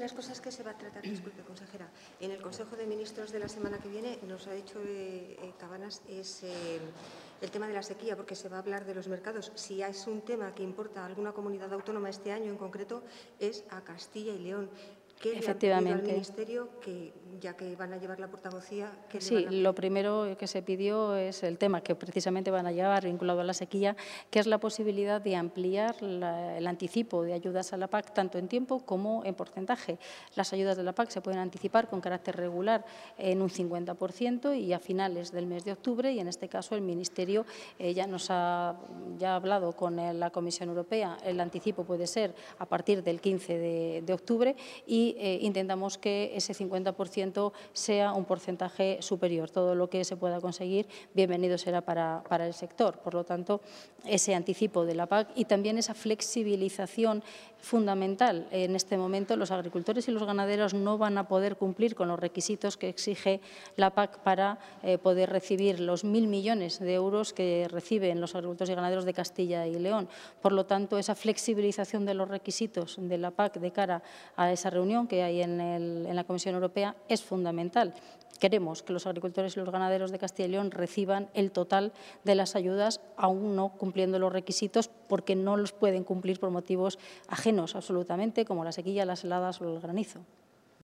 las cosas que se va a tratar, disculpe, consejera, en el Consejo de Ministros de la semana que viene, nos ha dicho Cabanas, es el tema de la sequía, porque se va a hablar de los mercados. Si es un tema que importa a alguna comunidad autónoma este año en concreto, es a Castilla y León. ¿Qué le han pedido al Ministerio, que, ya que van a llevar la portavocía? Sí, lo primero que se pidió es el tema que precisamente van a llevar vinculado a la sequía, que es la posibilidad de ampliar el anticipo de ayudas a la PAC tanto en tiempo como en porcentaje. Las ayudas de la PAC se pueden anticipar con carácter regular en un 50% y a finales del mes de octubre, y en este caso el Ministerio ya ha hablado con la Comisión Europea. El anticipo puede ser a partir del 15 de octubre y intentamos que ese 50% sea un porcentaje superior. Todo lo que se pueda conseguir, bienvenido será para el sector. Por lo tanto, ese anticipo de la PAC y también esa flexibilización fundamental. En este momento, los agricultores y los ganaderos no van a poder cumplir con los requisitos que exige la PAC para poder recibir los 1.000 millones de euros que reciben los agricultores y ganaderos de Castilla y León. Por lo tanto, esa flexibilización de los requisitos de la PAC de cara a esa reunión que hay en la Comisión Europea es fundamental. Queremos que los agricultores y los ganaderos de Castilla y León reciban el total de las ayudas, aún no cumpliendo los requisitos, porque no los pueden cumplir por motivos ajenos absolutamente, como la sequía, las heladas o el granizo.